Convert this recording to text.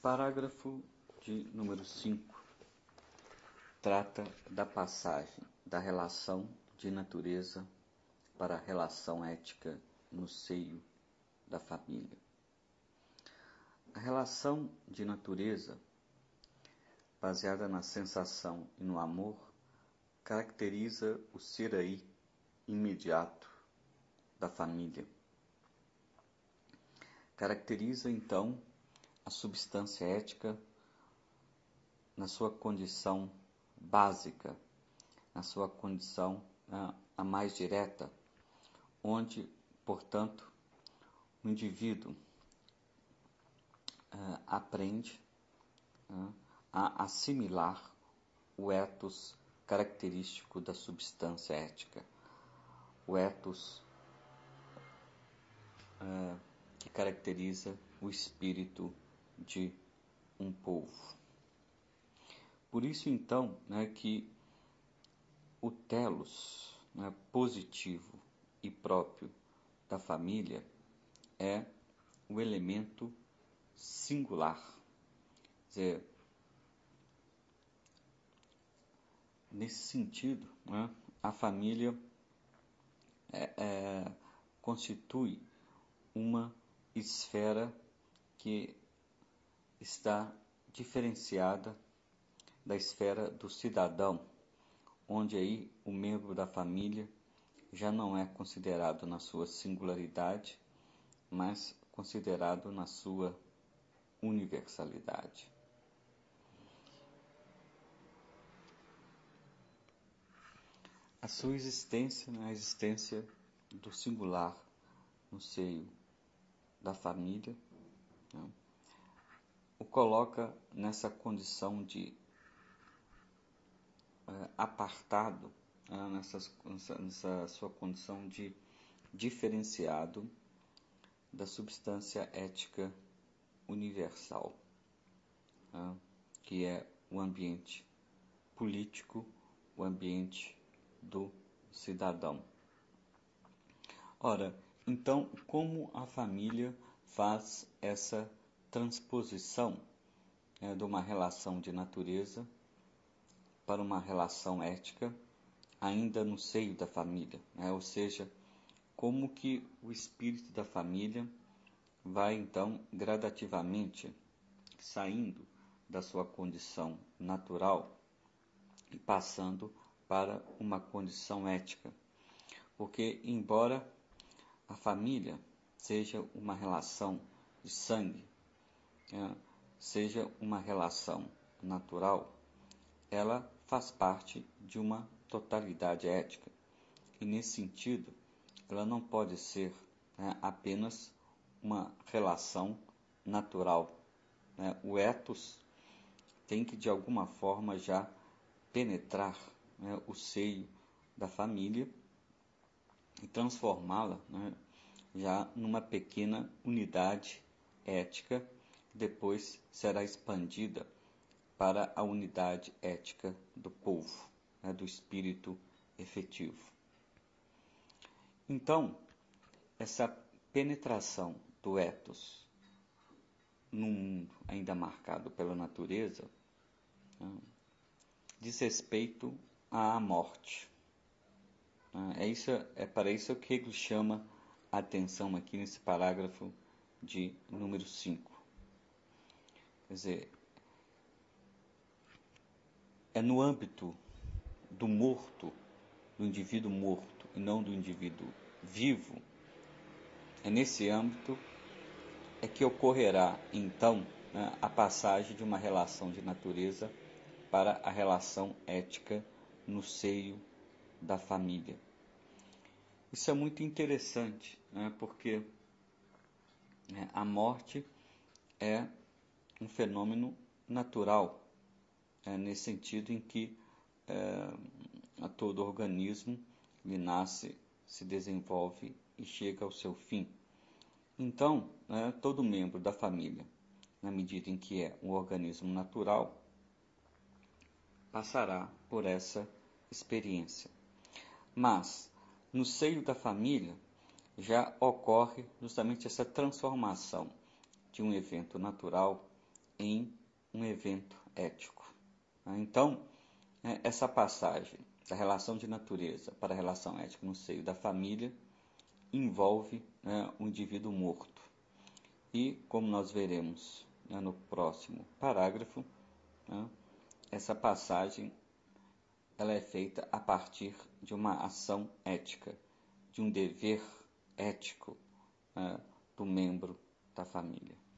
Parágrafo de número 5. Trata da passagem da relação de natureza para a relação ética no seio da família. A relação de natureza, baseada na sensação e no amor, caracteriza o ser aí imediato da família. Caracteriza, então, a substância ética na sua condição básica, na sua condição a mais direta, onde, portanto, o indivíduo aprende a assimilar o ethos característico da substância ética, o ethos que caracteriza o espírito de um povo. Por isso, então, que o telos positivo e próprio da família é o elemento singular. Quer dizer, nesse sentido, a família constitui uma esfera que está diferenciada da esfera do cidadão, onde aí o membro da família já não é considerado na sua singularidade, mas considerado na sua universalidade. A sua existência, a existência do singular no seio da família, o coloca nessa condição de apartado, nessa sua condição de diferenciado da substância ética universal, que é o ambiente político, o ambiente do cidadão. Ora, então, como a família faz essa transposição de uma relação de natureza para uma relação ética ainda no seio da família, ou seja, como que o espírito da família vai então gradativamente saindo da sua condição natural e passando para uma condição ética. Porque, embora a família seja uma relação de sangue, seja uma relação natural, ela faz parte de uma totalidade ética. E, nesse sentido, ela não pode ser apenas uma relação natural. O ethos tem que, de alguma forma, já penetrar o seio da família e transformá-la já numa pequena unidade ética, que depois será expandida para a unidade ética do povo, do espírito efetivo. Então, essa penetração do ethos num mundo ainda marcado pela natureza diz respeito à morte. É para isso que Hegel chama a atenção aqui nesse parágrafo de número 5. Quer dizer, é no âmbito do morto, do indivíduo morto, e não do indivíduo vivo, é nesse âmbito que ocorrerá, então, a passagem de uma relação de natureza para a relação ética no seio da família. Isso é muito interessante, porque a morte é um fenômeno natural, nesse sentido em que a todo organismo ele nasce, se desenvolve e chega ao seu fim. Então, todo membro da família, na medida em que é um organismo natural, passará por essa experiência. Mas, no seio da família, já ocorre justamente essa transformação de um evento natural em um evento ético. Então, essa passagem da relação de natureza para a relação ética no seio da família envolve o indivíduo morto. E, como nós veremos no próximo parágrafo, essa passagem ela é feita a partir de uma ação ética, de um dever ético do membro da família.